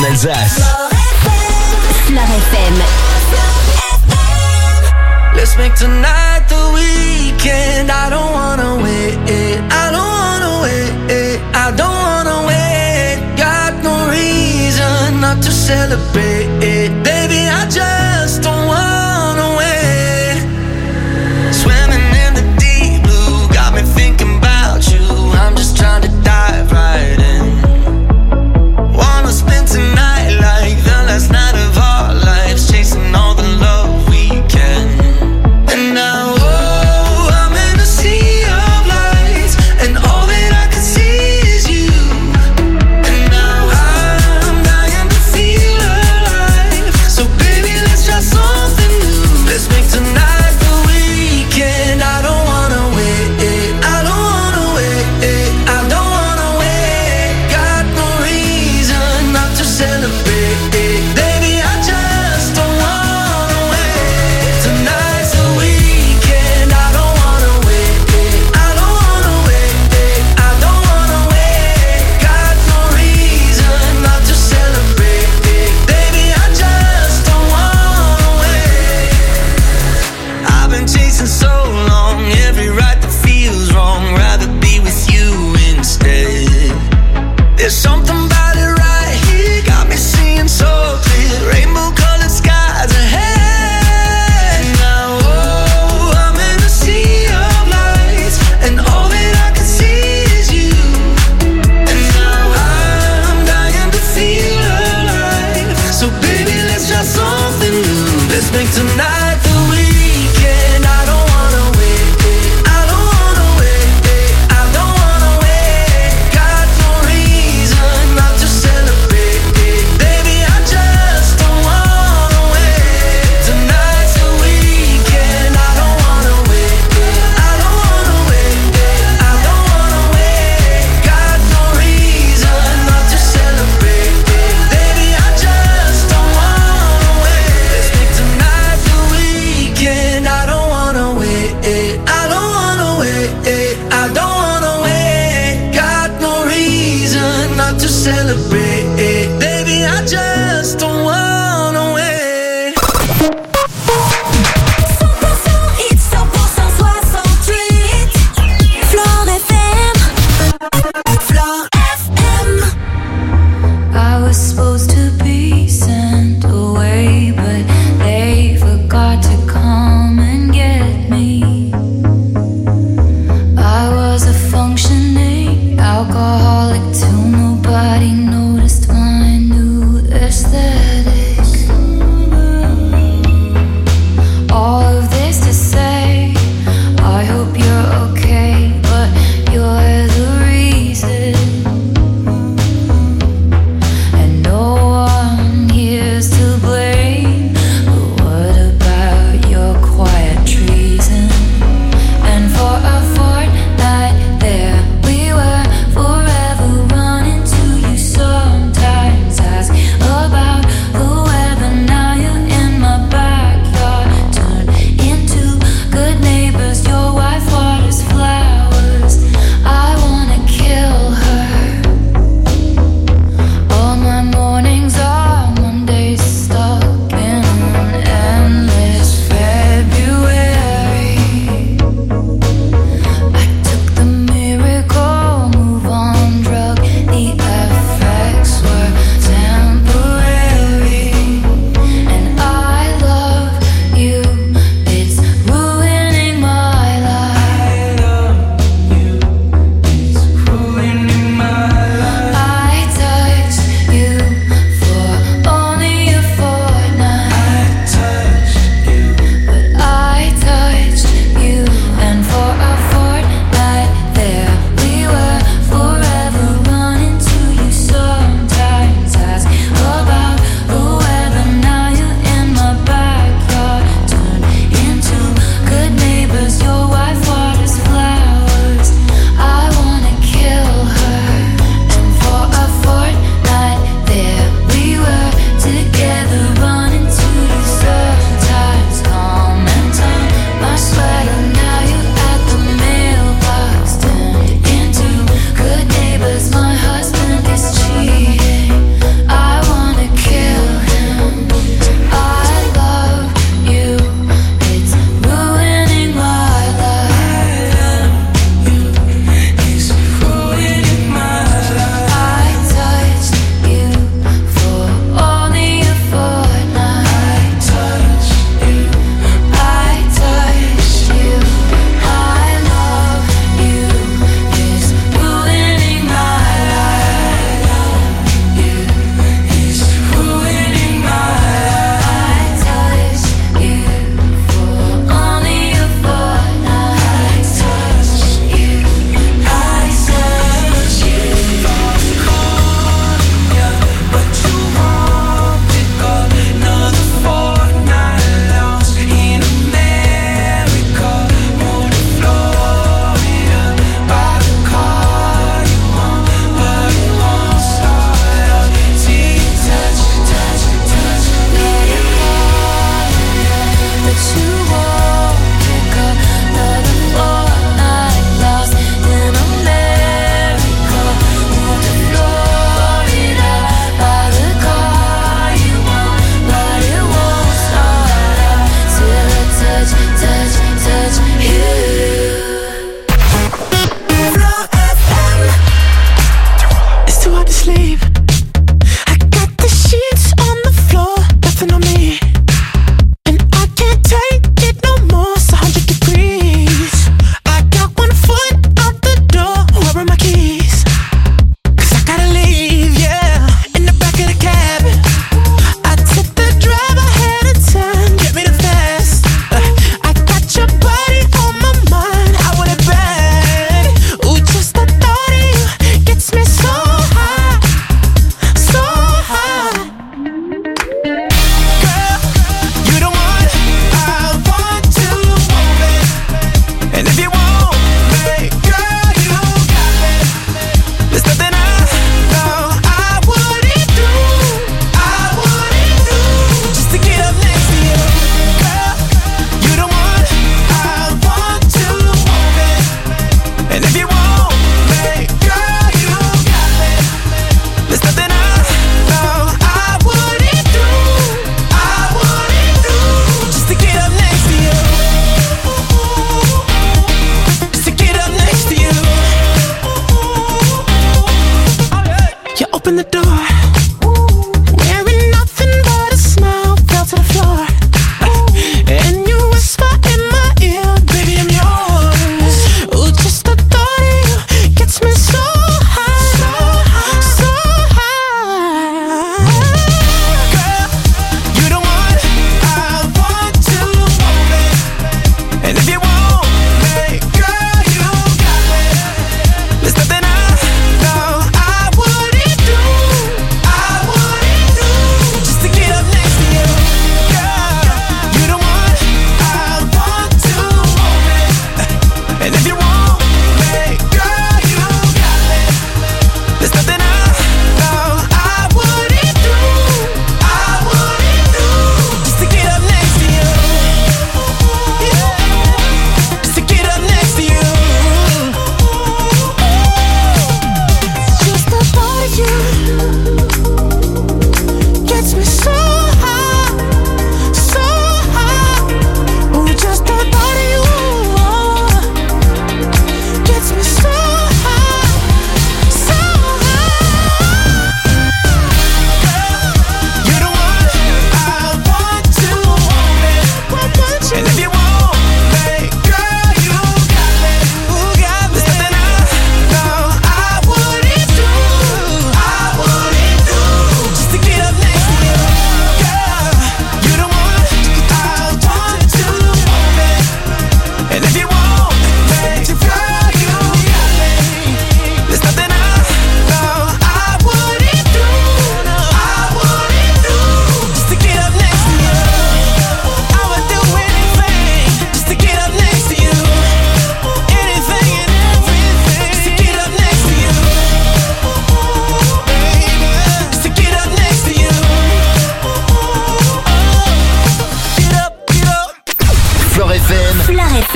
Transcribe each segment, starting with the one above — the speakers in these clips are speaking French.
del jazz. Flor FM. Let's make tonight the weekend. I don't wanna wait. I don't wanna wait. I don't wanna wait. Got no reason not to celebrate. Baby, I just don't wanna wait. Swimming in the deep blue, got me thinking about you. I'm just trying to dive right in. Wanna spend tonight like the last night of our lives, chasing all the love we can. And now, oh, I'm in a sea of lights, and all that I can see is you. And now I'm dying to feel alive. So baby, let's try something new. Let's make tonight the weekend. I don't wanna wait. I don't wanna wait. I don't wanna wait. Got no reason not to celebrate. Baby, I just don't wanna wait. Tonight's the weekend. I don't wanna wait. I don't wanna wait. I don't wanna wait. Got no reason not to celebrate. Baby, I just don't wanna wait. I've been chasing so long, every right that feels wrong. Rather be with you instead. There's something about it right here, got me seeing so clear. Rainbow colored skies ahead. Now, oh, I'm in a sea of lights, and all that I can see is you. And now I'm dying to feel alive. So baby, let's try something new. Let's make tonight the weekend. I don't wanna wait. I don't wanna wait. I don't wanna wait. Got no reason not to celebrate. Baby, I just don't wanna wait. Tonight's the weekend. I don't wanna wait. I don't wanna wait. I don't wanna wait. Got no reason not to celebrate. Baby, I just don't wanna wait. Let's make tonight the weekend. I don't wanna wait. I don't wanna wait. I don't wanna wait. Got no reason not to celebrate. Baby, I just don't wanna wait. 100% hits, 100% 68. Flor FM. Flor FM. I was supposed to be sent away, but they forgot to come and get me. I was a functioning alcoholic till nobody noticed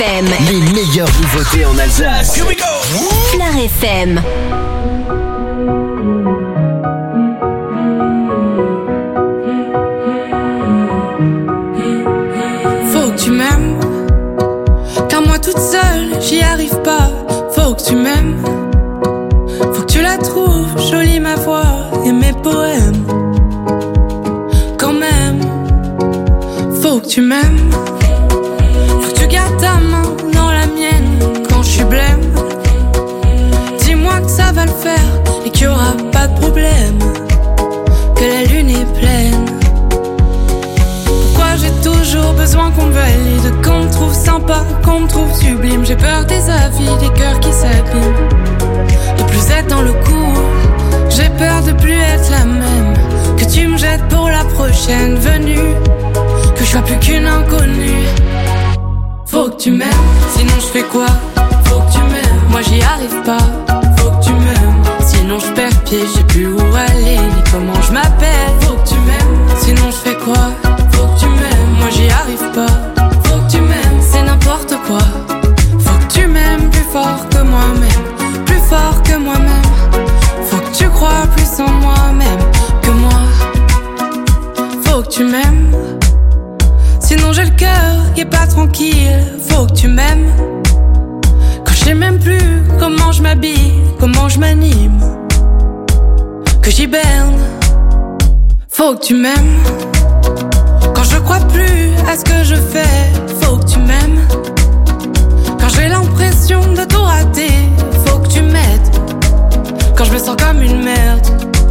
FM. Les meilleures nouveautés en Alsace. Here we go. Fleur FM. Faut que tu m'aimes, car moi toute seule j'y arrive pas. Faut que tu m'aimes, faut que tu la trouves jolie ma voix et mes poèmes. Quand même, faut que tu m'aimes, faut que tu gardes ta main dans la mienne quand je suis blême. Dis-moi que ça va le faire et qu'il y aura pas de problème, que la lune est pleine. Pourquoi j'ai toujours besoin qu'on me valide, qu'on me trouve sympa, qu'on me trouve sublime. J'ai peur des avis, des cœurs qui s'abîment, de plus être dans le coup. J'ai peur de plus être la même, que tu me jettes pour la prochaine venue, que je sois plus qu'une inconnue. Faut que tu m'aimes, sinon je fais quoi? Faut que tu m'aimes, moi j'y arrive pas. Faut que tu m'aimes, sinon je perds pied, je sais plus où aller ni comment je m'appelle. Faut que tu m'aimes, sinon je fais quoi? Faut que tu m'aimes, moi j'y arrive pas. Faut que tu m'aimes, c'est n'importe quoi. Faut que tu m'aimes plus fort que moi-même, plus fort que moi-même. Faut que tu crois plus en moi-même que moi. Faut que tu m'aimes, sinon j'ai le cœur qui est pas tranquille. Faut que tu m'aimes, quand je sais même plus comment je m'habille, comment je m'anime, que j'hiberne. Faut que tu m'aimes, quand je crois plus à ce que je fais. Faut que tu m'aimes, quand j'ai l'impression de tout rater. Faut que tu m'aides, quand je me sens comme une merde.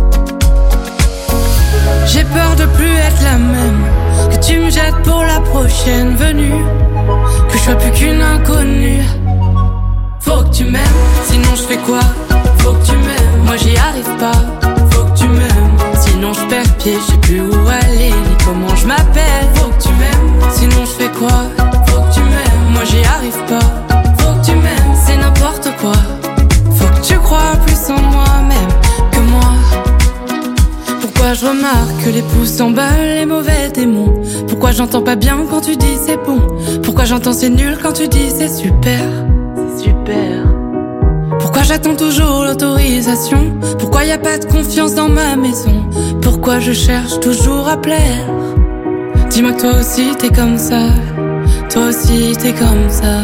J'ai peur de plus être la même, que tu me jettes pour la prochaine venue, que je sois plus qu'une inconnue. Faut que tu m'aimes, sinon je fais quoi? Faut que tu m'aimes, moi j'y arrive pas. Faut que tu m'aimes, sinon je perds pied, je sais plus où aller ni comment je m'appelle. Faut que tu m'aimes, sinon je fais quoi? Faut que tu m'aimes, moi j'y arrive pas. Faut que tu m'aimes, c'est n'importe quoi. Faut que tu crois plus en moi-même que moi. Pourquoi je remarque que les pouces s'emballent, les mauvais démons? Pourquoi j'entends pas bien quand tu dis c'est bon? Pourquoi j'entends c'est nul quand tu dis c'est super? C'est super. Pourquoi j'attends toujours l'autorisation? Pourquoi y a pas de confiance dans ma maison? Pourquoi je cherche toujours à plaire? Dis-moi que toi aussi t'es comme ça, toi aussi t'es comme ça.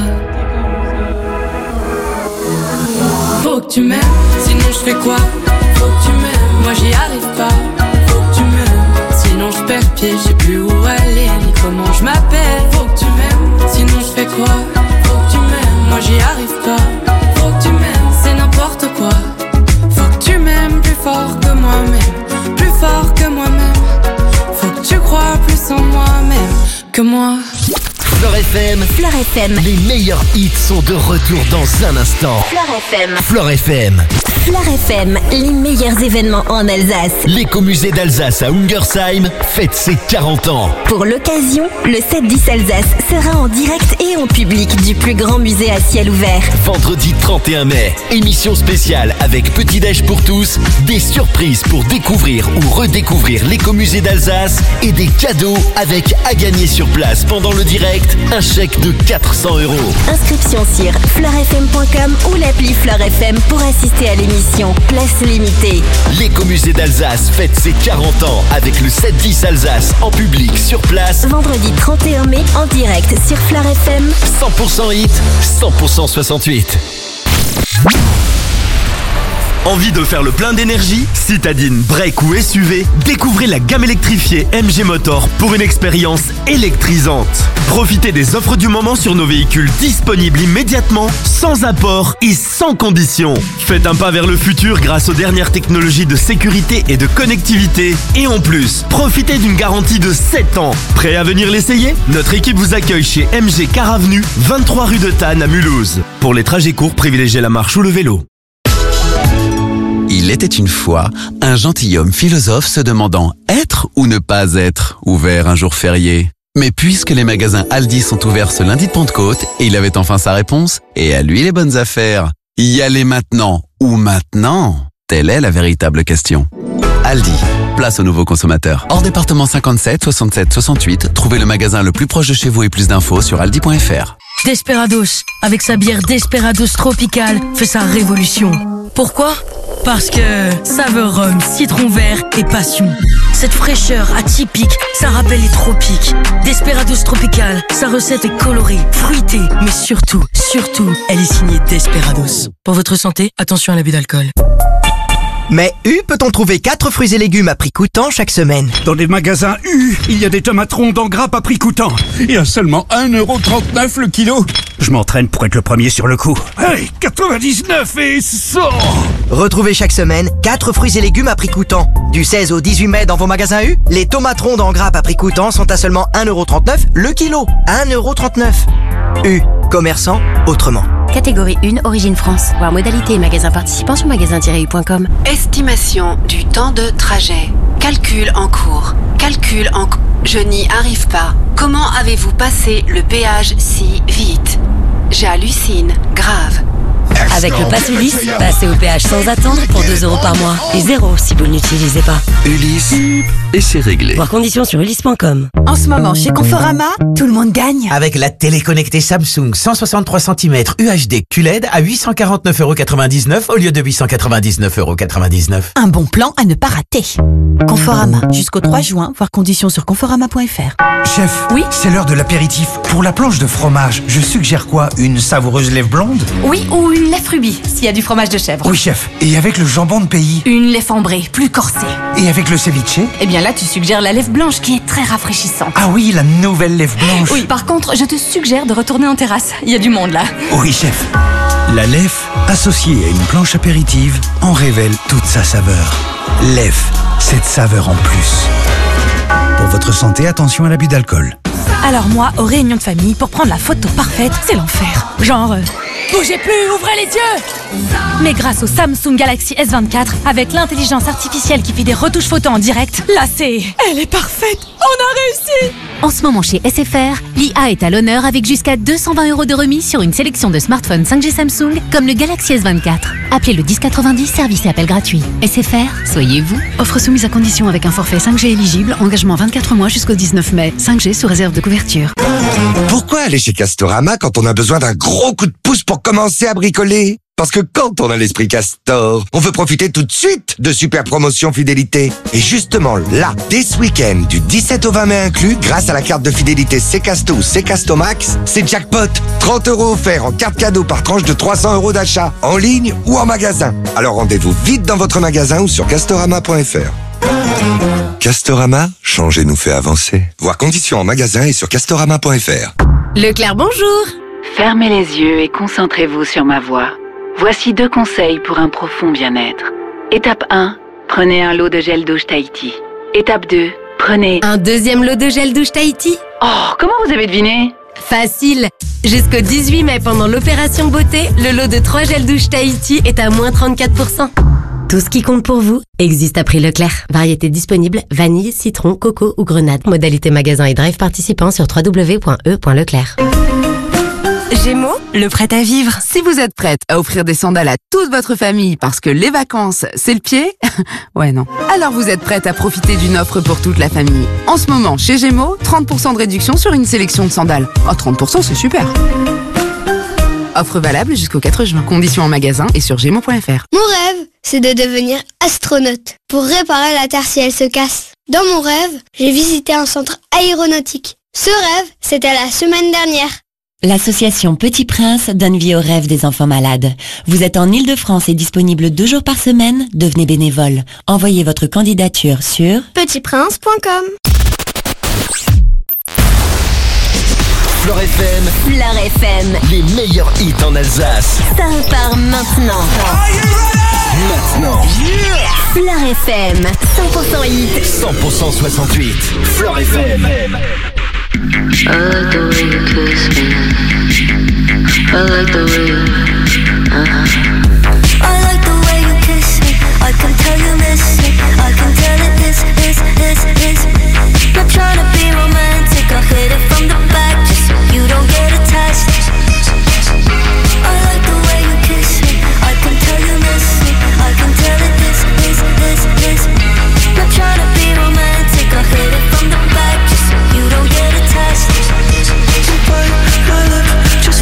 Faut que tu m'aimes, sinon je fais quoi? Faut que tu m'aimes, moi j'y arrive pas. Faut que tu m'aimes, sinon je perds pied, je sais plus où aller ni comment je m'appelle. Faut que tu m'aimes, sinon je fais quoi? Faut que tu m'aimes, moi j'y arrive pas. Faut que tu m'aimes, c'est n'importe quoi. Faut que tu m'aimes plus fort que moi-même, plus fort que moi-même. Faut que tu crois plus en moi-même que moi. Fleur FM, Fleur FM. les meilleurs hits sont de retour dans un instant. Fleur FM. Fleur FM, Fleur FM, les meilleurs événements en Alsace. l'écomusée d'Alsace à Ungersheim fête ses 40 ans. Pour l'occasion, le 7-10 Alsace sera en direct et en public du plus grand musée à ciel ouvert. Vendredi 31 mai, émission spéciale avec Petit Déj pour tous, des surprises pour découvrir ou redécouvrir l'écomusée d'Alsace et des cadeaux avec à gagner sur place pendant le direct, un chèque de 400 €. Inscription sur fleurfm.com ou l'appli Fleur FM pour assister à l'émission. Place limitée. L'écomusée d'Alsace fête ses 40 ans avec le 7-10 Alsace en public sur place. Vendredi 31 mai en direct sur Fleur FM. 100% hit, 100% 68. Envie de faire le plein d'énergie? Citadine, break ou SUV, découvrez la gamme électrifiée MG Motor pour une expérience électrisante. Profitez des offres du moment sur nos véhicules disponibles immédiatement, sans apport et sans condition. Faites un pas vers le futur grâce aux dernières technologies de sécurité et de connectivité. Et en plus, profitez d'une garantie de 7 ans. Prêt à venir l'essayer? Notre équipe vous accueille chez MG Car Avenue, 23 rue de Tannes à Mulhouse. Pour les trajets courts, privilégiez la marche ou le vélo. Il était une fois un gentilhomme philosophe se demandant être ou ne pas être ouvert un jour férié. Mais puisque les magasins Aldi sont ouverts ce lundi de Pentecôte, il avait enfin sa réponse, et à lui les bonnes affaires. Y aller maintenant ou maintenant? Telle est la véritable question. Aldi, place aux nouveaux consommateurs. Hors département 57 67 68, trouvez le magasin le plus proche de chez vous et plus d'infos sur aldi.fr. Desperados, avec sa bière Desperados Tropical, fait sa révolution. Pourquoi ? Parce que saveur rhum, citron vert et passion. Cette fraîcheur atypique, ça rappelle les tropiques. Desperados Tropical, sa recette est colorée, fruitée, mais surtout, elle est signée Desperados. Pour votre santé, attention à l'abus d'alcool. Mais U peut-on trouver 4 fruits et légumes à prix coûtant chaque semaine? Dans les magasins U, il y a des tomates rondes en grappe à prix coûtant. Et à seulement 1,39€ le kilo. Je m'entraîne pour être le premier sur le coup. Hey, 99 et 100! Retrouvez chaque semaine 4 fruits et légumes à prix coûtant. Du 16 au 18 mai dans vos magasins U, les tomates rondes en grappe à prix coûtant sont à seulement 1,39€ le kilo. 1,39€. U, commerçant autrement. Catégorie 1, origine France. Voir modalité et magasins participants sur magasin-u.com. Estimation du temps de trajet. Calcul en cours. Je n'y arrive pas. Comment avez-vous passé le péage si vite? J'hallucine. Grave. Avec le Pass Ulysse, passez au péage sans attendre pour 2€ par mois. Et 0 si vous ne l'utilisez pas. Ulysse, et c'est réglé. Voir conditions sur ulysse.com. En ce moment, chez Conforama, tout le monde gagne. Avec la télé connectée Samsung 163 cm UHD QLED à 849,99€ au lieu de 899,99€. Un bon plan à ne pas rater. Conforama, jusqu'au 3 juin, voir conditions sur conforama.fr. Chef, oui, c'est l'heure de l'apéritif. Pour la planche de fromage, je suggère quoi? Une savoureuse lèvre blonde? Oui, ou une lèvre rubis, s'il y a du fromage de chèvre. Oui, chef. Et avec le jambon de pays? Une lèvre ambrée, plus corsée. Et avec le ceviche? Eh bien là, tu suggères la lèvre blanche qui est très rafraîchissante. Ah oui, la nouvelle lèvre blanche. Oui, par contre, je te suggère de retourner en terrasse. Il y a du monde là. Oui, chef. La lèvre, associée à une planche apéritive, en révèle toute sa saveur. Lèvre, cette saveur en plus. Pour votre santé, attention à l'abus d'alcool. Alors moi, aux réunions de famille, pour prendre la photo parfaite, c'est l'enfer. Genre, bougez plus, ouvrez les yeux! Mais grâce au Samsung Galaxy S24, avec l'intelligence artificielle qui fait des retouches photos en direct, là c'est... Elle est parfaite! On a réussi! En ce moment chez SFR, l'IA est à l'honneur avec jusqu'à 220€ de remise sur une sélection de smartphones 5G Samsung, comme le Galaxy S24. Appelez le 1090, service et appel gratuit. SFR, soyez vous. Offre soumise à condition avec un forfait 5G éligible, engagement 24 mois jusqu'au 19 mai. 5G sous réserve de couverture. Pourquoi aller chez Castorama quand on a besoin d'un gros coup de pouce pour commencer à bricoler? Parce que quand on a l'esprit Castor, on veut profiter tout de suite de super promotions fidélité. Et justement là, dès ce week-end, du 17 au 20 mai inclus, grâce à la carte de fidélité Ccasto ou Ccasto Max, c'est jackpot. 30€ offerts en carte cadeau par tranche de 300€ d'achat, en ligne ou en magasin. Alors rendez-vous vite dans votre magasin ou sur castorama.fr. Castorama, changer nous fait avancer. Voir conditions en magasin et sur castorama.fr. Leclerc, bonjour. Fermez les yeux et concentrez-vous sur ma voix. Voici 2 conseils pour un profond bien-être. Étape 1, prenez un lot de gel douche Tahiti. Étape 2, prenez... Un deuxième lot de gel douche Tahiti? Oh, comment vous avez deviné? Facile. Jusqu'au 18 mai, pendant l'opération beauté, le lot de 3 gels douche Tahiti est à moins 34%. Tout ce qui compte pour vous existe à prix Leclerc. Variété disponible, vanille, citron, coco ou grenade. Modalité magasin et drive participant sur www.e.leclerc. Gémeaux, le prêt à vivre. Si vous êtes prête à offrir des sandales à toute votre famille parce que les vacances, c'est le pied, ouais non. Alors vous êtes prête à profiter d'une offre pour toute la famille. En ce moment, chez Gémeaux, 30% de réduction sur une sélection de sandales. Oh, 30%, c'est super. Offre valable jusqu'au 4 juin. Conditions en magasin et sur gémeaux.fr. Mon rêve, c'est de devenir astronaute pour réparer la Terre si elle se casse. Dans mon rêve, j'ai visité un centre aéronautique. Ce rêve, c'était la semaine dernière. L'association Petit Prince donne vie aux rêves des enfants malades. Vous êtes en Île-de-France et disponible 2 jours par semaine, devenez bénévole. Envoyez votre candidature sur petitprince.com. Fleur FM. Fleur FM. Les meilleurs hits en Alsace. Ça repart maintenant. Maintenant. Fleur FM. 100% hit. 100% 68. Fleur FM. I like the way you kiss me. I like the way you I like the way you kiss me. I can tell you miss me. I can tell it is. Not trying to be romantic. I'll hit it from the back just so you don't get attached. I like the way you kiss me. I can tell you miss me. I can tell it is. Not trying to be romantic. I'll hit it from the back just so you don't get attached. To bite my lip, just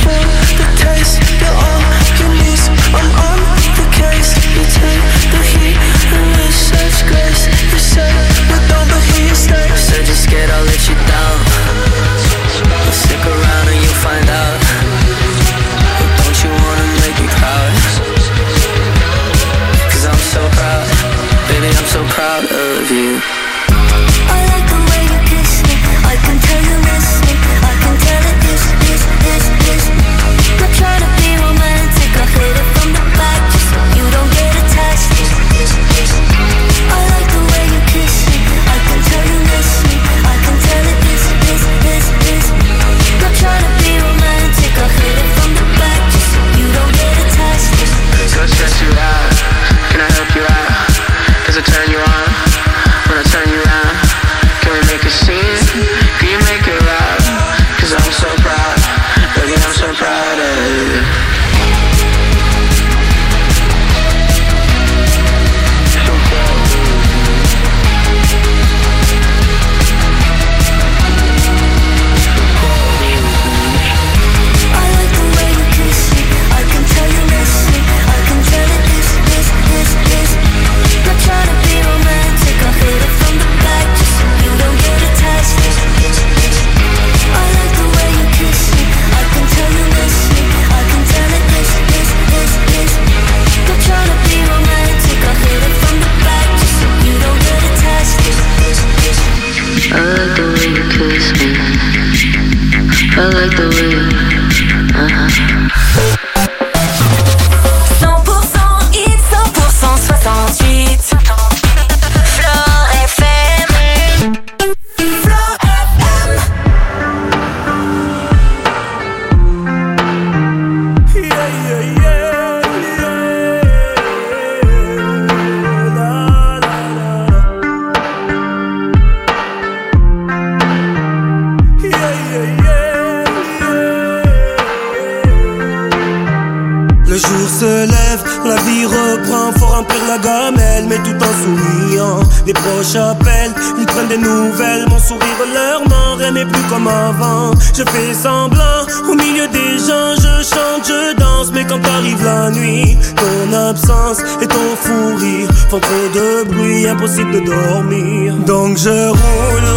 Le jour se lève, la vie reprend, faut remplir la gamelle, mais tout en souriant. Les proches appellent, ils prennent des nouvelles, mon sourire leur ment, rien n'est plus comme avant. Je fais semblant, au milieu des gens, je chante, je danse, mais quand arrive la nuit, ton absence et ton fou rire font trop de bruit, impossible de dormir. Donc je roule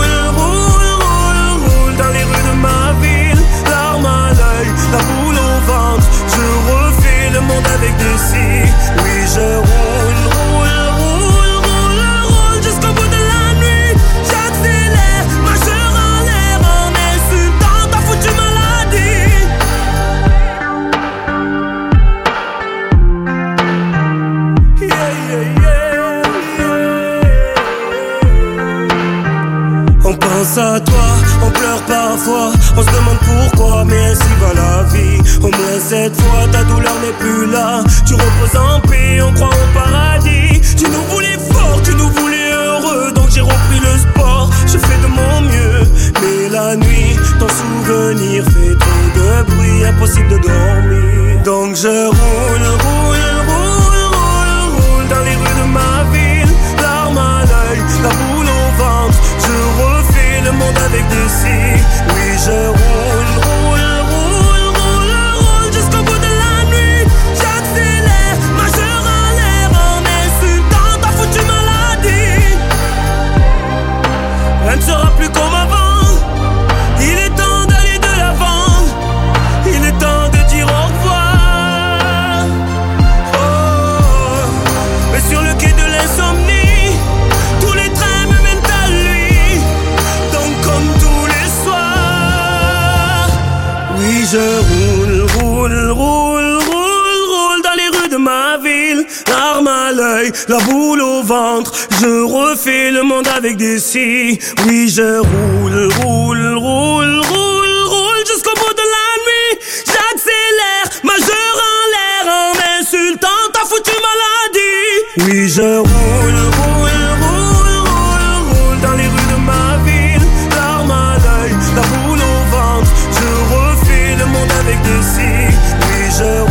dans les rues de ma ville, larmes à l'œil, la boule au ventre. Je refais le monde avec des si. Oui, je roule jusqu'au bout de la nuit. J'accélère, majeur en l'air, en insultant ta foutue maladie. On pense à toi, on pleure parfois, on se demande pourquoi, mais ainsi va la vie. Au moins cette fois, ta douleur n'est plus là. Tu reposes en paix, on croit au paradis. Tu nous voulais fort, tu nous voulais heureux, donc j'ai repris le sport, je fais de mon mieux. Mais la nuit, ton souvenir fait trop de bruit, impossible de dormir. Donc je roule dans les rues de ma ville, larmes à l'œil, la boule au ventre. Je refais le monde avec des si. Oui, je roule jusqu'au bout de la nuit. J'accélère, majeur en l'air, en insultant ta foutue maladie. Rien ne sera plus comme avant. Il est temps d'aller de l'avant. Il est temps de dire au revoir. Oh, mais sur le quai de l'insomnie, tous les trains me mènent à lui. Donc comme tous les soirs, oui je roule dans les rues de ma ville, larmes à l'œil, la boule au ventre. Je refais le monde avec des si. Oui je roule jusqu'au bout de la nuit. J'accélère, majeur en l'air, en insultant ta foutue maladie. Oui je roule dans les rues de ma ville, larmes à l'œil, la boule au ventre. Je refais le monde avec des si. Oui je roule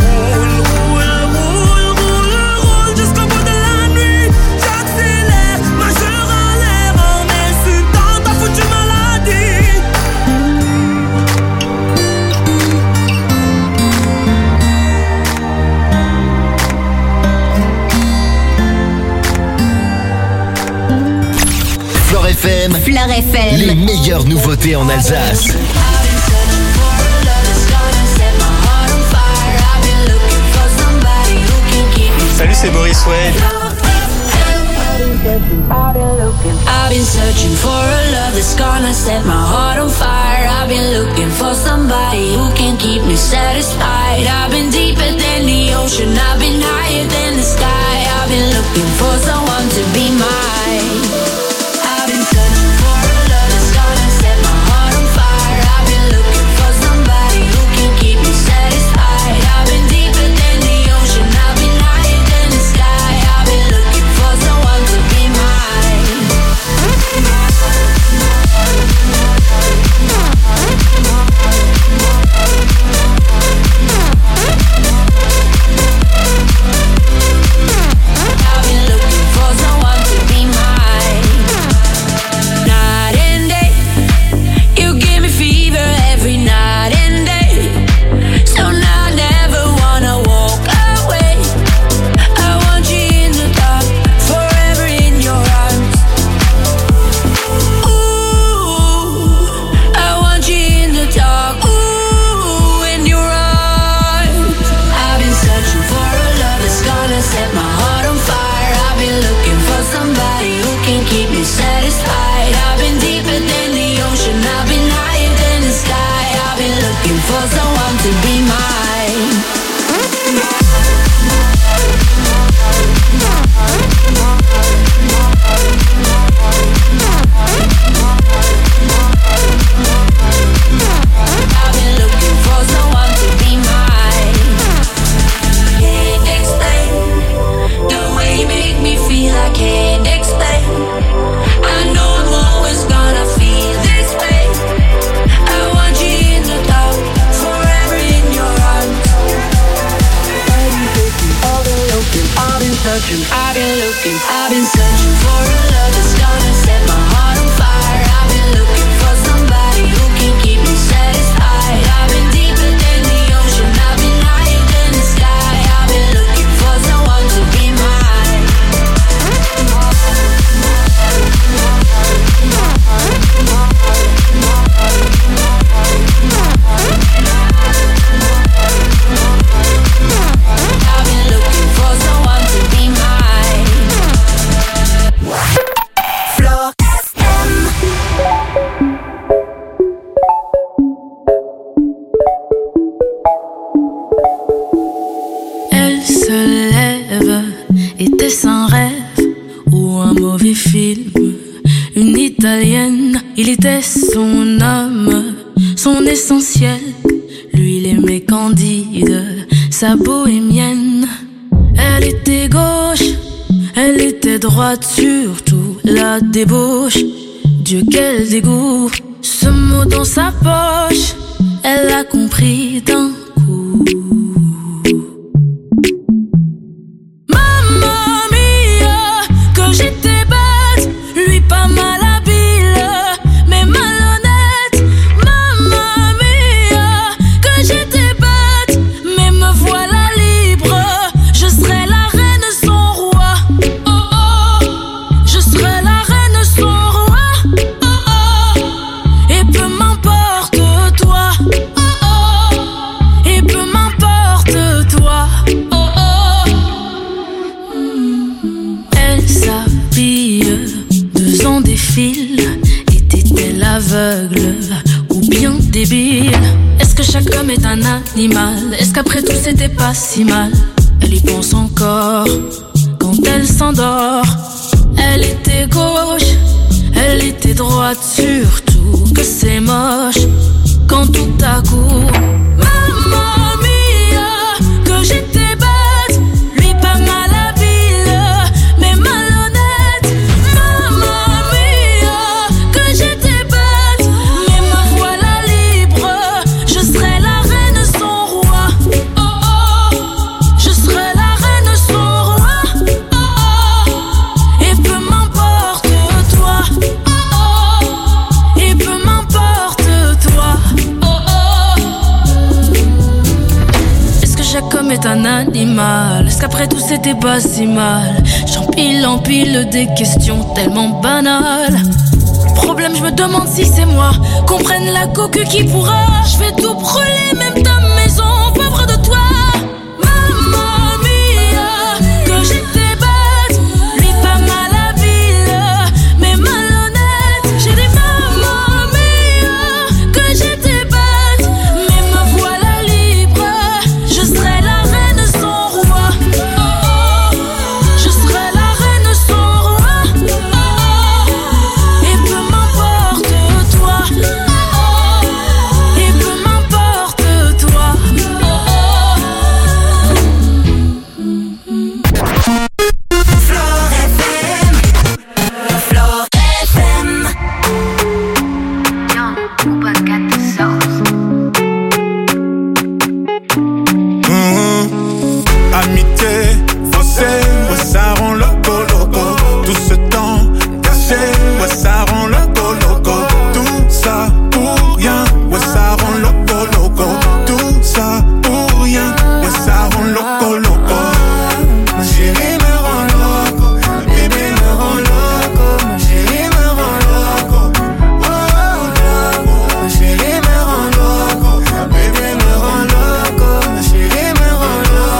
jusqu'au bout de la nuit. J'accélère, majeur en l'air, en insultant ta foutue maladie. Flore FM, les meilleures nouveautés en Alsace. Salut, c'est Boris Wade. I've been searching for a love that's gonna set my heart on fire. I've been looking for somebody who can keep me satisfied. I've been deeper than the ocean, I've been higher than the sky. I've been looking for someone to be mine. I've been searching for a love that's gonna set my heart on fire. I've been looking for somebody who can keep me satisfied. I've been deeper than the ocean, I've been higher than the sky. I've been looking for someone to be mine. children. I've been searching for a love that's gonna set my heart on fire. I've been looking for somebody who can keep me satisfied. I've been deeper than the ocean, I've been higher than the sky. I've been looking for someone to be mine. I've been looking for someone to be mine. Floor FM. Elle se lève, était-ce un rêve ou un mauvais film? Une italienne, il était son âme, son essentiel. Lui, il aimait Candide, sa bohémienne. Elle était gauche, elle était droite, surtout la débauche. Dieu, quel dégoût, ce mot dans sa poche, elle a compris d'un coup. Mamma mia, que j'étais bête, lui pas mal habile, mais malhonnête. Mamma mia, que j'étais bête, mais me voilà libre. Je serai la reine son roi. Oh oh, je serai la reine son roi. Oh oh, et peu m'importe toi. Oh oh, et peu m'importe toi. Oh oh. Elle s'habille, 2 ans défilent. Était-elle aveugle ou bien débile? Est-ce que chaque homme est un animal? Est-ce qu'après tout c'était pas si mal? Elle y pense encore quand elle s'endort. Elle était gauche, elle était droite, surtout que c'est moche quand tout à coup. Mamma mia, que j'étais bête, lui pas mal habile, mais malhonnête. Mamma mia, que j'étais bête, mais me voilà libre. Je serai la reine son roi. Oh oh, je serai la reine son roi. Oh oh, et peu m'importe toi. Oh oh, et peu m'importe toi. Oh oh. Est-ce que chaque homme est un animal? Est-ce qu'après tout c'était pas si mal? J'empile en pile des questions tellement banales. Problème, je me demande si c'est moi. Qu'on prenne la coque qui pourra. Je vais tout brûler, même ta maison, pauvre de toi. Mamma mia, que j'étais bête, lui pas mal habile, mais malhonnête. J'ai dit mamma mia, que j'étais bête, mais me voilà libre. Je serai la reine son roi. Oh oh, je serai la reine son roi. Oh oh, et peu m'importe toi. Oh oh, et peu m'importe toi. Oh oh. Floor FM. Floor FM. Amitié, faussée, ouais, ça rend loco, loco. Tout ce temps caché, ouais, ça rend loco, loco. Tout ça pour rien, ouais, ça rend loco, loco. Tout ça pour rien, ouais, ça rend loco, loco. Ma chérie me rend loco, ma bébé me rend loco. Ma chérie me rend loco, oh, loco. Ma chérie me rend loco, ma bébé me rend loco. Ma chérie me rend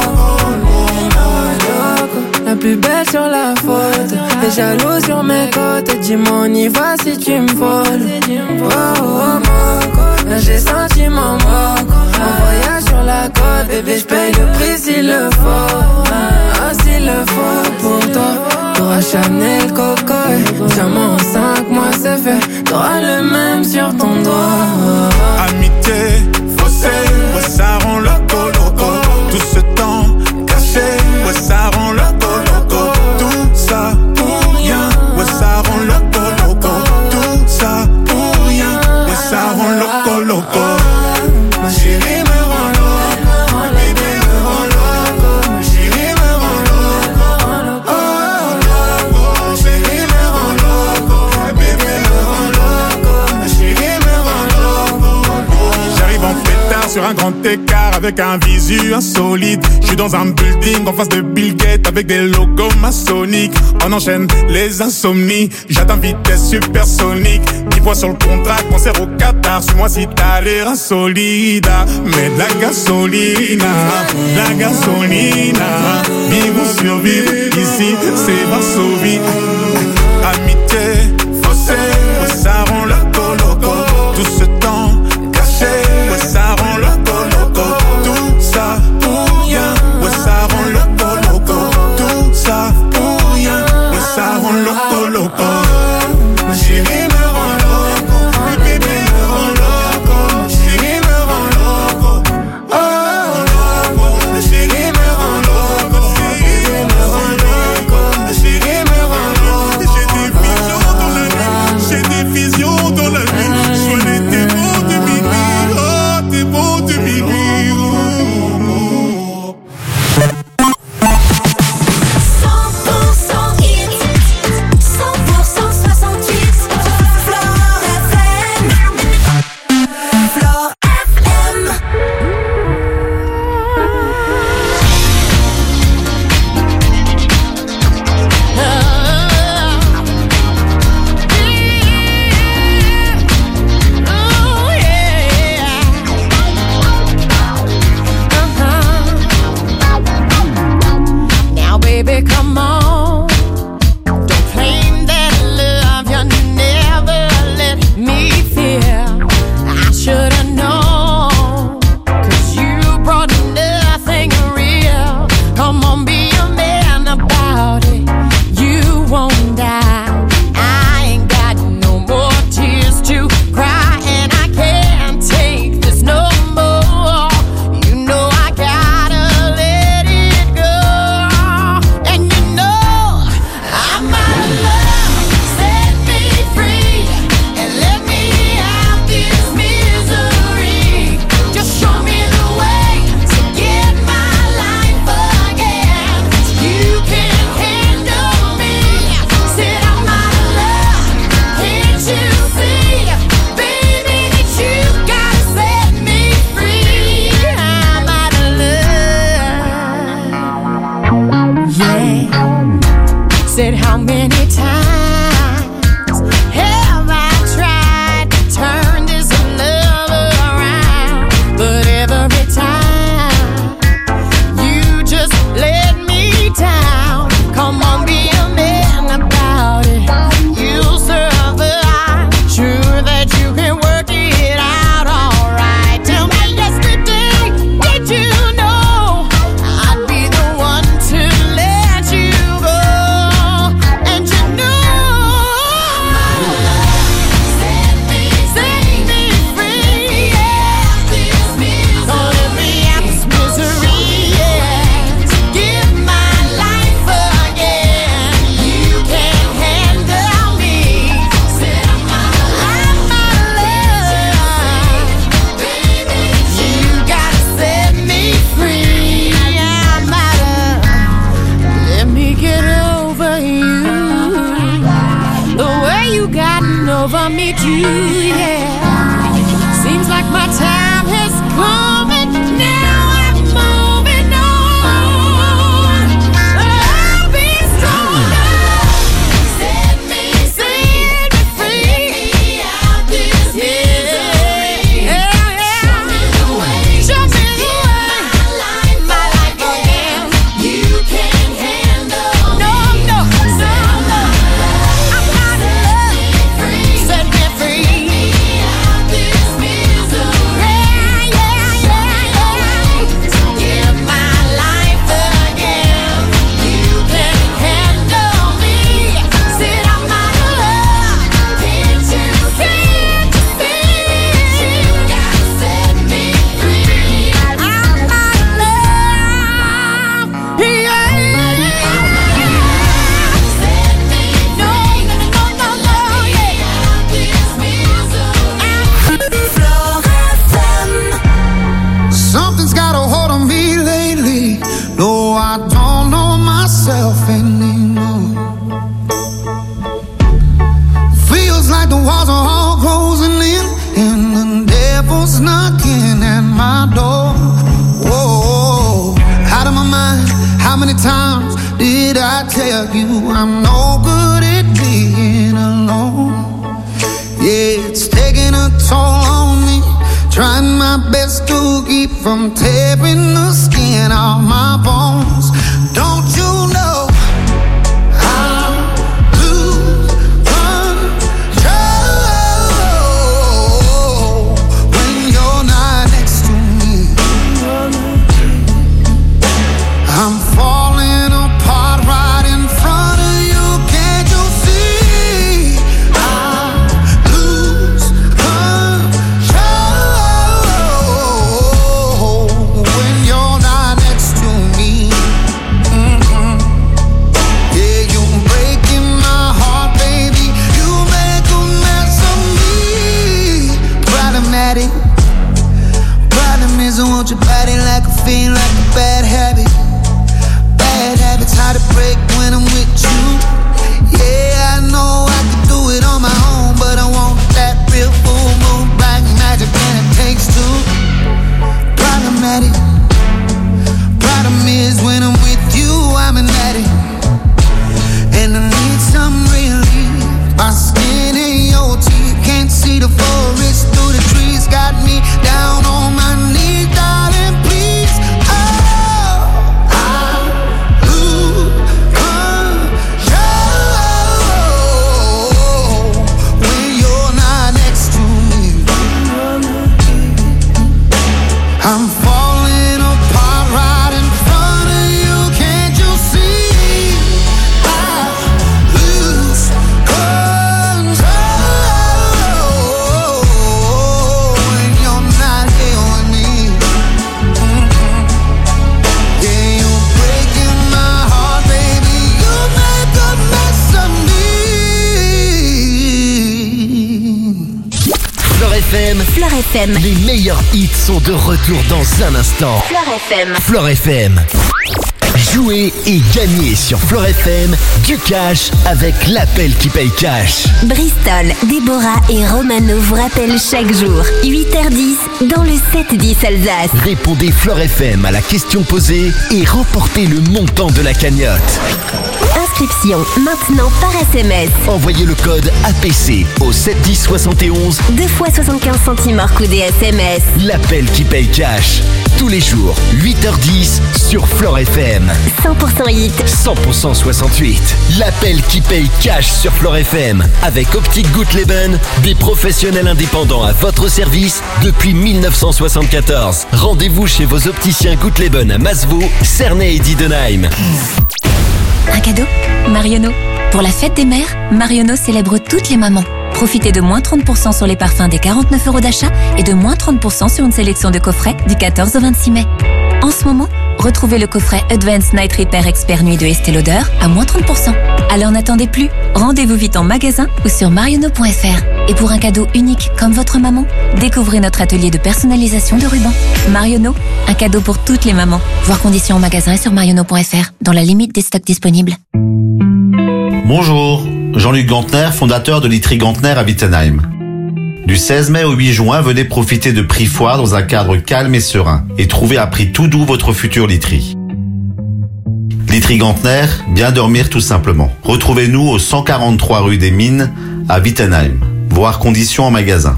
loco. La plus belle sur la photo, t'es jaloux sur mes côtes. Dis-moi on y va si tu me voles. Oh oh moco, là j'ai senti mon moco. Un voyage sur la côte, bébé j'paye le prix s'il le faut. Ah s'il le faut pour toi, t'auras Chanel Coco. Diamant en 5 mois c'est fait, t'auras le même sur ton doigt. Amitié, faussée, ouais, ça rend loco, loco. Tout ce temps caché, ouais, ça rend loco, loco. Tout ça pour rien, ouais, ça rend loco, loco. Tout ça pour rien, ouais, ça rend loco, loco. Ma chérie me rend loco, ma bébé me rend loco. Ma chérie me rend loco, avec un visu insolite. Je suis dans un building en face de Bill Gates avec des logos maçonniques. On enchaîne les insomnies, j'atteins vitesse supersonique. 10 fois sur le contrat, concert au Qatar. Suis-moi si t'as l'air insolide. Mais de la gasolina, vivre ou survivre, ici c'est Varsovie. Amitié, faussé, ouais, ça rend loco. Tout ce temps caché, ouais, ça rend loco. Tout ça pour rien, ouais, ça rend loco. Tout ça pour rien, ouais, ça rend loco. Ma chérie me rend loco, le bébé me rend loco. Chérie me rend loco, oh loco. Ma chérie me rend loco, chérie me rend loco. Ma chérie me rend loco. J'ai des visions dans la nuit. Sois t'es beau de Biggie, oh t'es beau de Biggie. 100% hit, 100% 68, Flore FM, Flore FM. Now, baby, come on. Don't claim that love you never let me feel. I should've known, 'cause you brought nothing real. Come on, be a man about it. You won't die. I ain't got no more tears to cry, and I can't take this no more. You know I gotta let it go. And you know I'm out of love. Set me free and let me out this misery. Just show me the way to get my life again. You can handle me. Said I'm out of love. Can't you see, baby, that you gotta set me free? I'm out of love. Yeah. Said how many times have I tried to turn this love around? But every time you just let me down. Come on, be a man about it. You'll survive. Sure that you can work it out alright. Tell me yesterday, did you know I'd be the one to let you go? And you know set me free, yeah. Don't let me out this misery, yeah. To give my life again. You can't handle me. Said I'm out of love. Baby, you gotta set me free. I'm out of. Let me get over you. The way you gotten over me too, yeah. Seems like my time has come and now I'm moving on. I'll be stronger. Set me free. Out this misery. Show me the way. My life again. You can't handle me. No. I'm out of love. Set me free. How many times did I tell you I'm no good at being alone? Yeah, it's taking a toll on me. Trying my best to keep from tearing the skin off my bones. Don't you know I lose control when you're not next to me? I'm falling apart right in front of you. Can't you see? I lose control when you're not next to me. Yeah, you're breaking my heart, baby. You make a mess of me. Problematic. Problem is I want your body like a fiend, like a bad habit. Bad habits hard to break when I'm with you. Yeah, I know I could do it on my own, but I want that real full moon black magic, and it takes two. Problematic. Problem is when I'm with you, I'm an addict, and I need some relief. My skin in your teeth, can't see the forest through the trees. Got me down on my knees, darling, please. Oh, I lose control when you're not next to me. I'm falling apart right in front of you. Can't you see? I lose control when you're not here with me. Yeah, you're breaking my heart, baby. You make a mess of me. Flore FM. Flore FM. Les meilleurs hits sont de retour dans un instant. Flore FM. Flore FM. Jouez et gagnez sur Flore FM du cash avec l'appel qui paye cash. Bristol, Déborah et Romano vous rappellent chaque jour, 8h10, dans le 7-10 Alsace. Répondez Flore FM à la question posée et remportez le montant de la cagnotte. Inscription maintenant par SMS. Envoyez le code APC au 710 71. 2 fois 75 centimes hors coût des SMS. L'appel qui paye cash. Tous les jours, 8h10 sur Flore FM. 100% hit. 100% 68. L'appel qui paye cash sur Flore FM. Avec Optique Guttleben, des professionnels indépendants à votre service depuis 1974. Rendez-vous chez vos opticiens Guttleben à Masevaux, Cernay et Diedenheim. Un cadeau? Marionneau. Pour la fête des mères, Marionneau célèbre toutes les mamans. Profitez de moins 30% sur les parfums des 49 € d'achat et de moins 30% sur une sélection de coffrets du 14 au 26 mai. En ce moment, retrouvez le coffret Advanced Night Repair Expert Nuit de Estée Lauder à moins 30%. Alors n'attendez plus, rendez-vous vite en magasin ou sur marionneau.fr. Et pour un cadeau unique comme votre maman, découvrez notre atelier de personnalisation de rubans. Marionneau, un cadeau pour toutes les mamans. Voir conditions en magasin et sur marionneau.fr, dans la limite des stocks disponibles. Bonjour, Jean-Luc Gantner, fondateur de Literie Gantner à Wittenheim. Du 16 mai au 8 juin, venez profiter de prix foire dans un cadre calme et serein et trouvez à prix tout doux votre future literie. Literie Gantner, bien dormir tout simplement. Retrouvez-nous au 143 rue des Mines à Wittenheim. Voir conditions en magasin.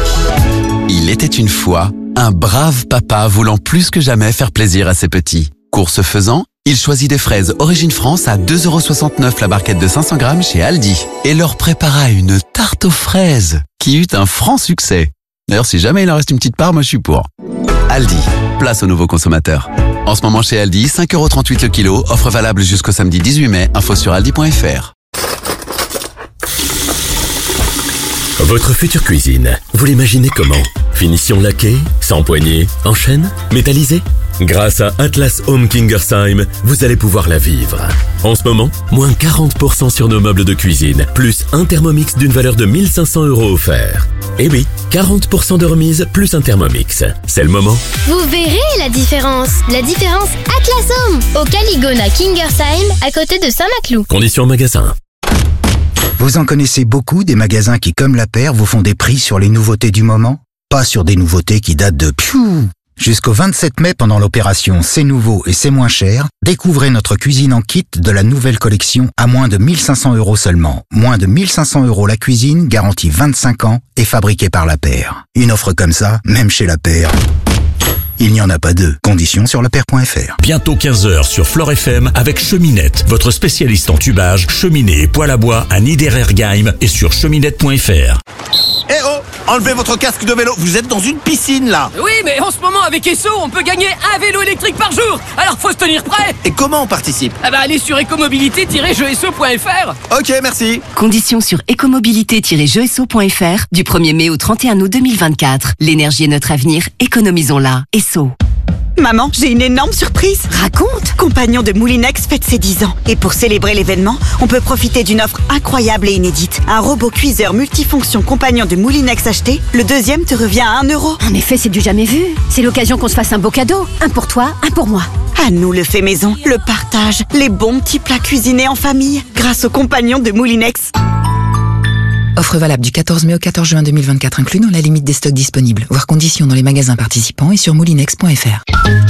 Il était une fois un brave papa voulant plus que jamais faire plaisir à ses petits. Course faisant, il choisit des fraises Origine France à 2,69 € la barquette de 500 grammes chez Aldi et leur prépara une tarte aux fraises qui eut un franc succès. D'ailleurs, si jamais il en reste une petite part, moi je suis pour. Aldi, place aux nouveaux consommateurs. En ce moment chez Aldi, 5,38 € le kilo, offre valable jusqu'au samedi 18 mai, info sur aldi.fr. Votre future cuisine, vous l'imaginez comment? Finition laquée, sans poignée, en chaîne, métallisée? Grâce à Atlas Home Kingersheim, vous allez pouvoir la vivre. En ce moment, moins 40% sur nos meubles de cuisine, plus un Thermomix d'une valeur de 1 500 € offert. Et oui, 40% de remise plus un Thermomix. C'est le moment. Vous verrez la différence. La différence Atlas Home, au Caligona Kingersheim, à côté de Saint-Maclou. Conditions magasin. Vous en connaissez beaucoup des magasins qui, comme la paire, vous font des prix sur les nouveautés du moment? Pas sur des nouveautés qui datent de Jusqu'au 27 mai pendant l'opération C'est nouveau et c'est moins cher, découvrez notre cuisine en kit de la nouvelle collection à moins de 1 500 € seulement. Moins de 1 500 € la cuisine, garantie 25 ans et fabriquée par La Paire. Une offre comme ça, même chez La Paire, il n'y en a pas deux. Conditions sur lepaire.fr. Bientôt 15h sur Flore FM avec Cheminette, votre spécialiste en tubage, cheminée et poêle à bois à Niederergheim et sur cheminette.fr. Eh oh, enlevez votre casque de vélo, vous êtes dans une piscine là. Oui, mais en ce moment avec Esso, on peut gagner un vélo électrique par jour. Alors faut se tenir prêt. Et comment on participe? Allez sur ecomobilité-jeesso.fr. Ok, merci. Conditions sur ecomobilité-jeesso.fr du 1er mai au 31 août 2024. L'énergie est notre avenir, économisons-la. Esso. Maman, j'ai une énorme surprise. Raconte. Compagnon de Moulinex fête ses 10 ans. Et pour célébrer l'événement, on peut profiter d'une offre incroyable et inédite. Un robot cuiseur multifonction Compagnon de Moulinex acheté, le deuxième te revient à 1 €. En effet, c'est du jamais vu. C'est l'occasion qu'on se fasse un beau cadeau. Un pour toi, un pour moi. À nous le fait maison, le partage, les bons petits plats cuisinés en famille, grâce au Compagnon de Moulinex. Offre valable du 14 mai au 14 juin 2024 inclus dans la limite des stocks disponibles. Voir conditions dans les magasins participants et sur moulinex.fr.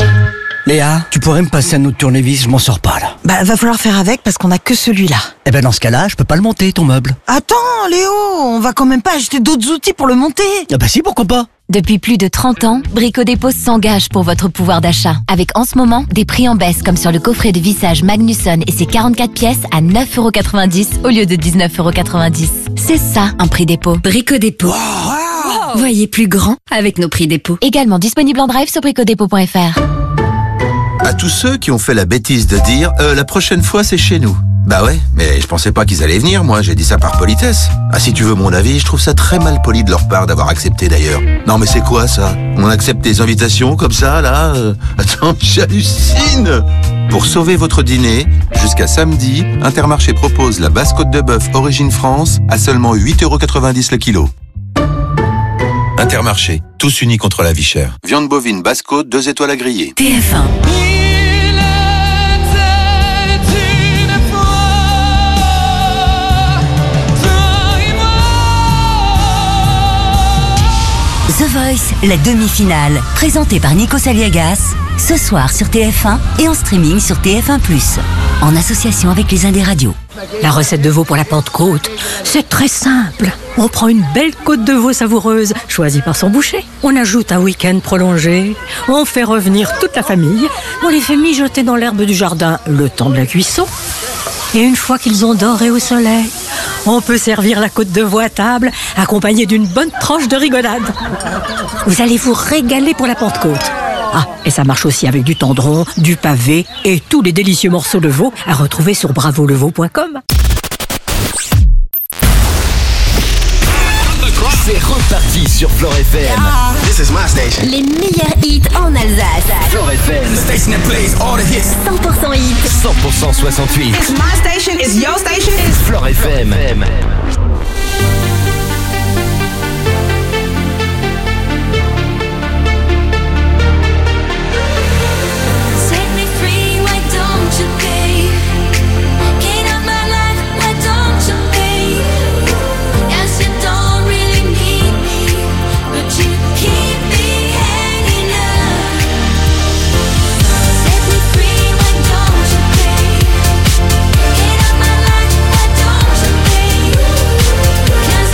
Léa, tu pourrais me passer un autre tournevis, je m'en sors pas là. Va falloir faire avec parce qu'on a que celui-là. Eh ben dans ce cas-là, je peux pas le monter ton meuble. Attends Léo, on va quand même pas acheter d'autres outils pour le monter. Ah bah si, pourquoi pas. Depuis plus de 30 ans, Brico Dépôt s'engage pour votre pouvoir d'achat. Avec en ce moment, des prix en baisse comme sur le coffret de vissage Magnusson et ses 44 pièces à 9,90 € au lieu de 19,90 €. C'est ça, un prix dépôt. Brico Dépôt. Wow. Voyez plus grand avec nos prix dépôt. Également disponible en drive sur bricodépôt.fr. À tous ceux qui ont fait la bêtise de dire la prochaine fois c'est chez nous. Bah ouais, mais je pensais pas qu'ils allaient venir, moi, j'ai dit ça par politesse. Ah, si tu veux mon avis, je trouve ça très mal poli de leur part d'avoir accepté d'ailleurs. Non mais c'est quoi ça? On accepte des invitations comme ça, là Attends, j'hallucine. Pour sauver votre dîner, jusqu'à samedi, Intermarché propose la basse côte de bœuf Origine France à seulement 8,90 € le kilo. Intermarché, tous unis contre la vie chère. Viande bovine basse côte, 2 étoiles à griller. TF1. The Voice, la demi-finale, présentée par Nico Saliagas, ce soir sur TF1 et en streaming sur TF1+, en association avec les Indes Radios. La recette de veau pour la Pentecôte, c'est très simple. On prend une belle côte de veau savoureuse, choisie par son boucher. On ajoute un week-end prolongé. On fait revenir toute la famille. On les fait mijoter dans l'herbe du jardin le temps de la cuisson. Et une fois qu'ils ont doré au soleil, on peut servir la côte de veau à table, accompagnée d'une bonne tranche de rigolade. Vous allez vous régaler pour la Pentecôte. Ah, et ça marche aussi avec du tendron, du pavé et tous les délicieux morceaux de veau à retrouver sur bravoleveau.com. C'est reparti sur Flore FM. This is my station. Les meilleurs hits en Alsace. Flore FM. The station that plays all the hits. 100% hits. 100% 68. It's my station, it's your station. It's Flore FM. Set me free, why don't you, babe? Get out my life, why don't you, babe? Yes, you don't really need me, but you keep me hanging up. Set me free, why don't you, babe? Get out my life, why don't you, babe?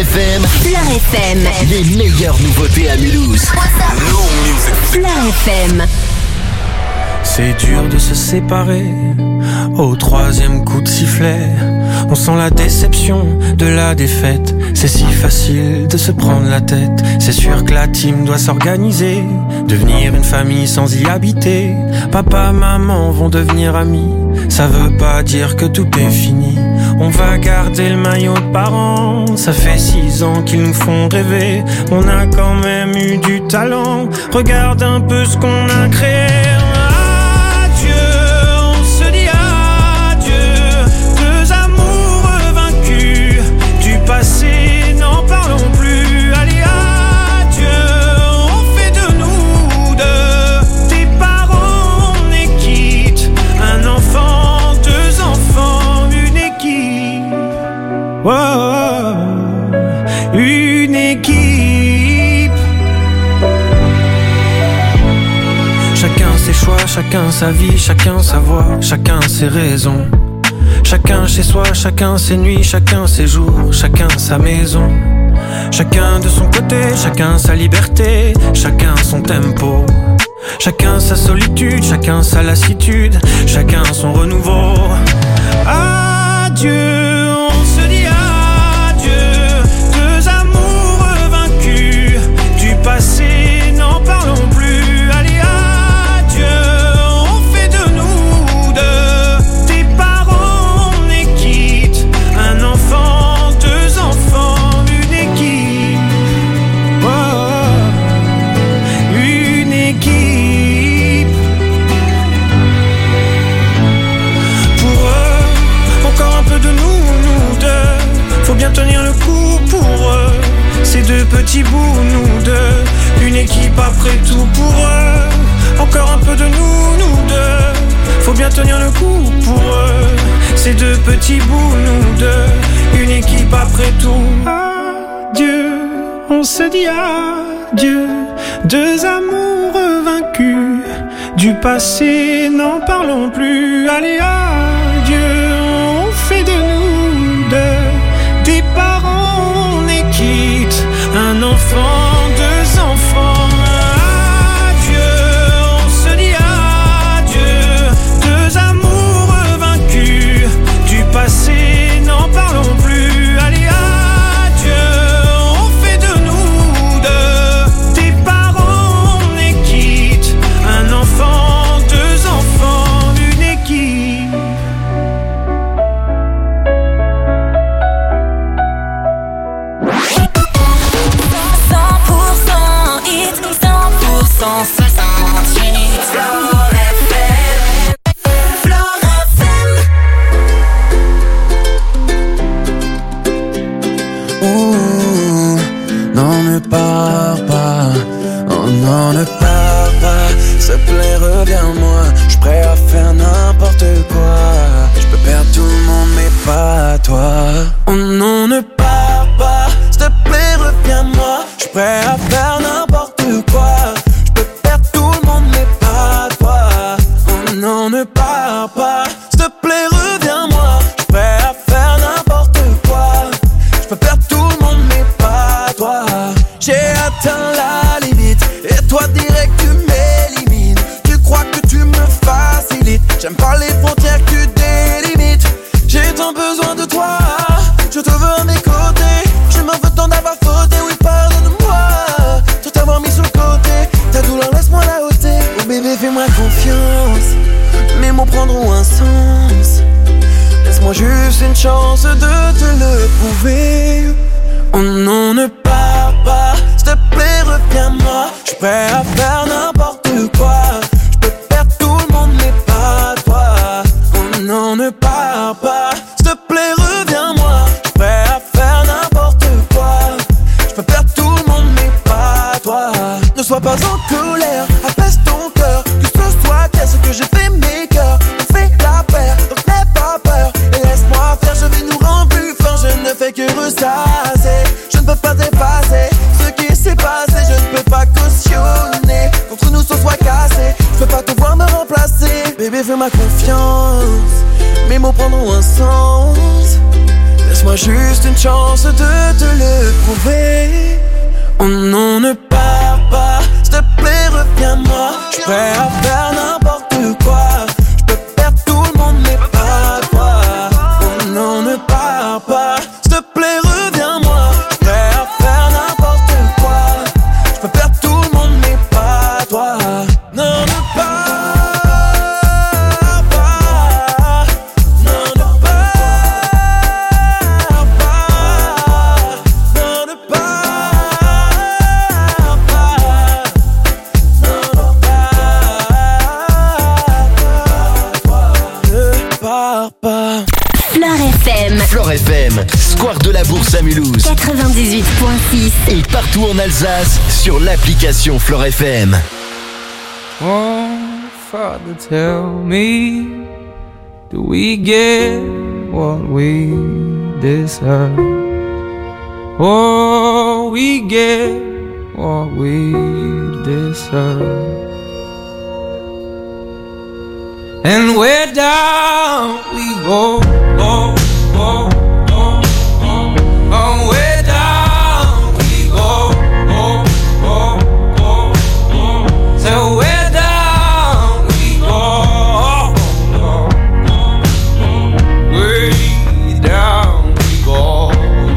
FM. Fleur FM. Les meilleures nouveautés à Mulhouse. Fleur FM. C'est dur de se séparer au troisième coup de sifflet. On sent la déception de la défaite. C'est si facile de se prendre la tête. C'est sûr que la team doit s'organiser, devenir une famille sans y habiter. Papa, maman vont devenir amis. Ça veut pas dire que tout est fini. On va garder le maillot de parents. Ça fait 6 ans qu'ils nous font rêver. On a quand même eu du talent. Regarde un peu ce qu'on a créé. Passé, n'en parlons plus. Allez, adieu, on fait de nous deux tes parents, on est quitte. Un enfant, 2 enfants, une équipe. Oh, une équipe. Chacun ses choix, chacun sa vie, chacun sa voix, chacun ses raisons. Chacun chez soi, chacun ses nuits, chacun ses jours, chacun sa maison. Chacun de son côté, chacun sa liberté, chacun son tempo. Chacun sa solitude, chacun sa lassitude, chacun son renouveau. Adieu, on se dit adieu. 2 amours vaincus, du passé, n'en parlons plus. Allez, adieu, on fait de nous deux tes parents. Un enfant, 2 enfants, une équipe. Oh, une équipe. Pour eux, encore un peu de nous deux. Faut bien tenir le coup pour eux. Ces 2 petits bouts, nous deux. Une équipe après tout pour eux. Encore un peu de nous deux. Faut bien tenir le coup pour eux. Ces 2 petits bouts, nous deux. Une équipe après tout. Adieu, on se dit adieu. 2 amours vaincus. Du passé, n'en parlons plus. Allez, adieu, on fait de nous deux des parents, on est quitte. Un enfant, 2 enfants. Passé, n'en parlons plus. Allez, adieu, on fait de nous deux tes parents, on est quitte. Un enfant, 2 enfants, une équipe. Hit, 100% 68. Non, ne pars pas, oh non, ne pars pas. S'il te plaît, reviens-moi, j'suis prêt à faire n'importe quoi. J'peux perdre tout le monde, mais pas toi. Oh non, ne pars pas, s'il te plaît, reviens-moi, j'suis prêt à faire n'importe quoi. J'peux perdre tout le monde, mais pas toi. Oh non, ne pars pas, s'il te plaît, reviens-moi, j'suis prêt à faire n'importe quoi. J'peux perdre tout le monde, mais pas toi. J'ai atteint la limite, et toi direct tu m'élimines. Tu crois que tu me facilites, j'aime pas les frontières que tu délimites. J'ai tant besoin de toi, je te veux à mes côtés. Je m'en veux tant d'avoir fauté, oui pardonne-moi. Tout t'avoir mis sur le côté, ta douleur laisse-moi la ôter. Oh bébé fais-moi confiance, mes mots prendront un sens. Laisse-moi juste une chance de te le prouver. Oh non, ne pars pas, s'il te plaît, reviens-moi. J'suis prêt à faire n'importe quoi. J'peux perdre tout le monde, mais pas toi. Oh non, ne pars pas, s'il te plaît, reviens-moi. J'suis prêt à faire n'importe quoi. J'peux perdre tout le monde, mais pas toi. Ne sois pas en colère, apaise ton cœur. Que ce soit clair, ce que j'ai fait, mes cœurs. On fait la paire, donc n'aie pas peur. Et laisse-moi faire, je vais nous rendre plus forts. Je ne fais que ressasser, je ne peux pas effacer ce qui s'est passé, je ne peux pas cautionner qu'entre nous ce soit cassé. Je peux pas te voir me remplacer, bébé fais-moi confiance. Mes mots prendront un sens. Laisse-moi juste une chance de te le prouver. Oh non, ne pars pas, s'il te plaît reviens-moi. J'suis prêt à faire n'importe quoi. J'peux perdre tout le monde mais pas toi. Oh non, ne pars pas, s'il te plaît reviens-moi. J'suis prêt à faire n'importe quoi. J'peux perdre tout le monde mais pas toi. Non, ne pars pas. Non, ne pars pas. Non, ne pars pas. Flore FM, Square de la Bourse à Mulhouse. 98.6. Et partout en Alsace sur l'application Flore FM. Oh, Father, tell me, do we get what we deserve? Oh, we get what we deserve. And where down we go, oh, oh, oh, oh, oh, where down we go, oh, oh, oh, oh, so where down we go, oh, oh, oh, oh, way down we go.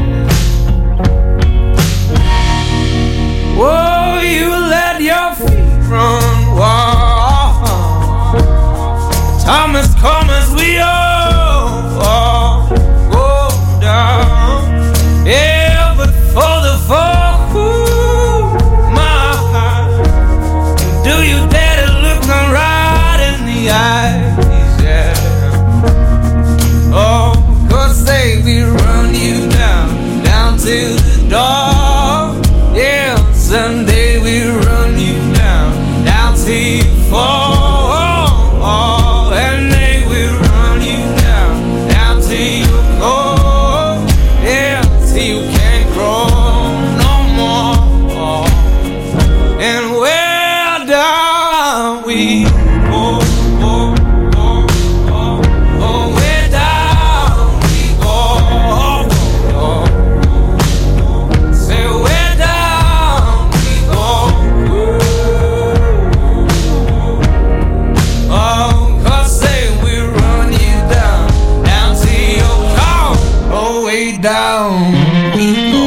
Oh, you let your feet run wild. Time has come as we all go down. Yeah, but for the fall, my heart, do you dare to look them right in the eyes? Yeah. Oh, 'cause they will run you down, down to the door. Yeah, someday we'll run you down, down till you fall. And they will run you down, down till you go, yeah, till you can't grow no more. And where down we go, oh, oh, oh, oh, where down we go, oh, oh, oh, say where down we go, oh. Down we go.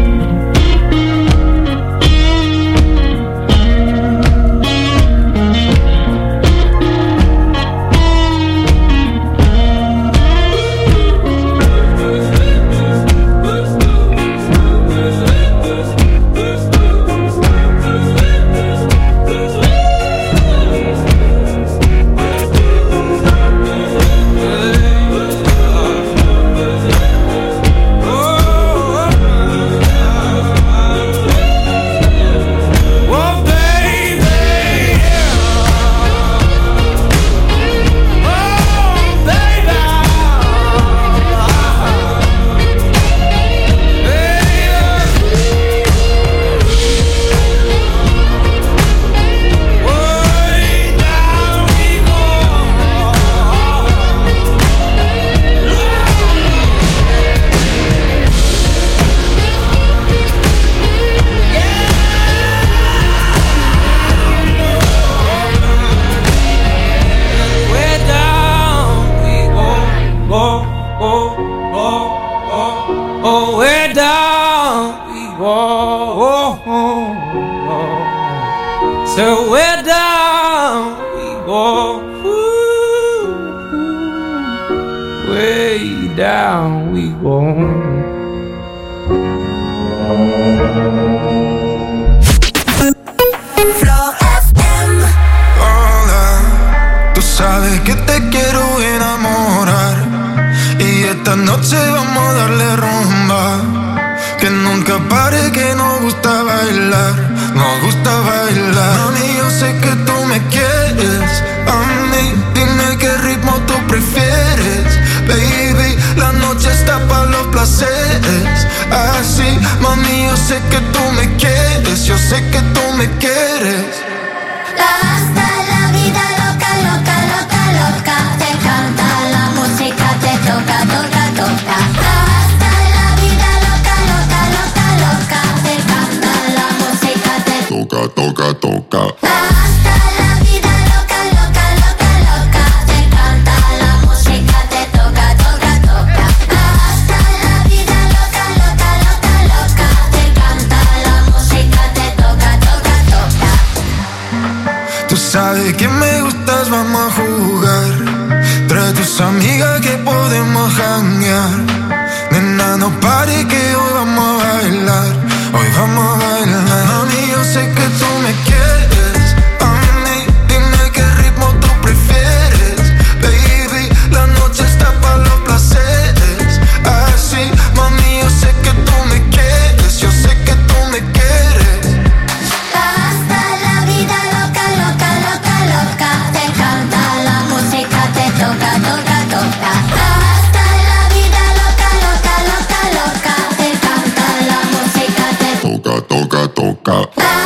So where down we go, way down we go. Flor FM. Hola, tú sabes que te quiero enamorar y esta noche vamos a darle rumba. Que nunca pare, que nos gusta bailar, nos gusta bailar. Mami, yo sé que tú me quieres a mí, dime qué ritmo tú prefieres. Baby, la noche está para los placeres. Así, mami, yo sé que tú me quieres, yo sé que tú me quieres. Hasta la vida loca, loca, loca, loca. Te canta la música, te toca, toca, toca. Hasta toca, toca. Hasta la vida loca, loca, loca, loca. Te encanta la música, te toca, toca, toca. Hasta la vida loca, loca, loca, loca. Te encanta la música, te toca, toca, toca. Tú sabes que me gustas, vamos a jugar. Trae tus amigas que podemos janguear. Nena, no pare que hoy vamos a bailar. Hoy vamos a bailar. Mami, yo sé que tú me quieres. Mami, dime qué ritmo tú prefieres. Baby, la noche está para los placeres. Así, mami, yo sé que tú me quieres. Yo sé que tú me quieres. Hasta la vida loca, loca, loca, loca. Te encanta la música, te toca, toca, toca. Hasta la vida loca, loca, loca, loca. Te encanta la música, te toca, toca, toca.